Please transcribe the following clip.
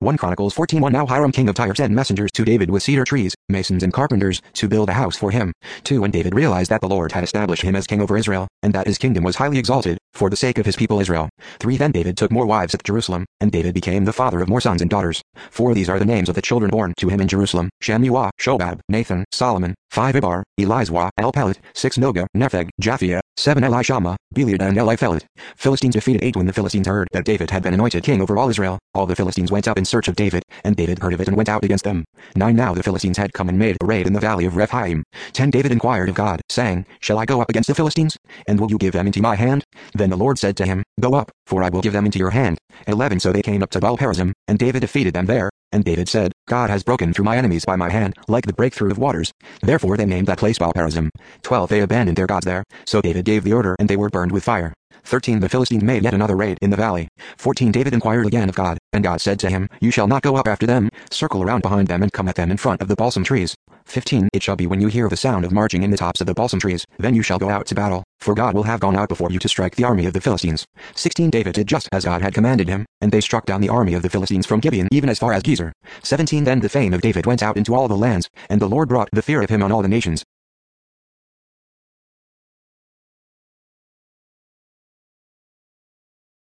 1 Chronicles 14:1 Now Hiram king of Tyre sent messengers to David with cedar trees, masons and carpenters, to build a house for him. 2 When David realized that the Lord had established him as king over Israel, and that his kingdom was highly exalted, for the sake of his people Israel. 3 Then David took more wives at Jerusalem, and David became the father of more sons and daughters. 4 These are the names of the children born to him in Jerusalem: Shammua, Shobab, Nathan, Solomon. 5 Ibar, Elizwa, Elpelet. 6 Noga, Nepheg, Japhia. 7 Elishama, Beliad and Eliphelet. Philistines defeated. 8 When the Philistines heard that David had been anointed king over all Israel, all the Philistines went up in search of David, and David heard of it and went out against them. 9 Now the Philistines had come and made a raid in the valley of Rephaim. 10 David inquired of God, saying, Shall I go up against the Philistines? And will you give them into my hand? Then the Lord said to him, Go up, for I will give them into your hand. 11 So they came up to Baal-perazim, and David defeated them there. And David said, God has broken through my enemies by my hand, like the breakthrough of waters. Therefore they named that place Baal-perazim. 12 They abandoned their gods there, so David gave the order and they were burned with fire. 13 The Philistines made yet another raid in the valley. 14 David inquired again of God, and God said to him, You shall not go up after them, circle around behind them and come at them in front of the balsam trees. 15 It shall be when you hear the sound of marching in the tops of the balsam trees, then you shall go out to battle, for God will have gone out before you to strike the army of the Philistines. 16 David did just as God had commanded him, and they struck down the army of the Philistines from Gibeon even as far as Gezer. 17 Then the fame of David went out into all the lands, and the Lord brought the fear of him on all the nations,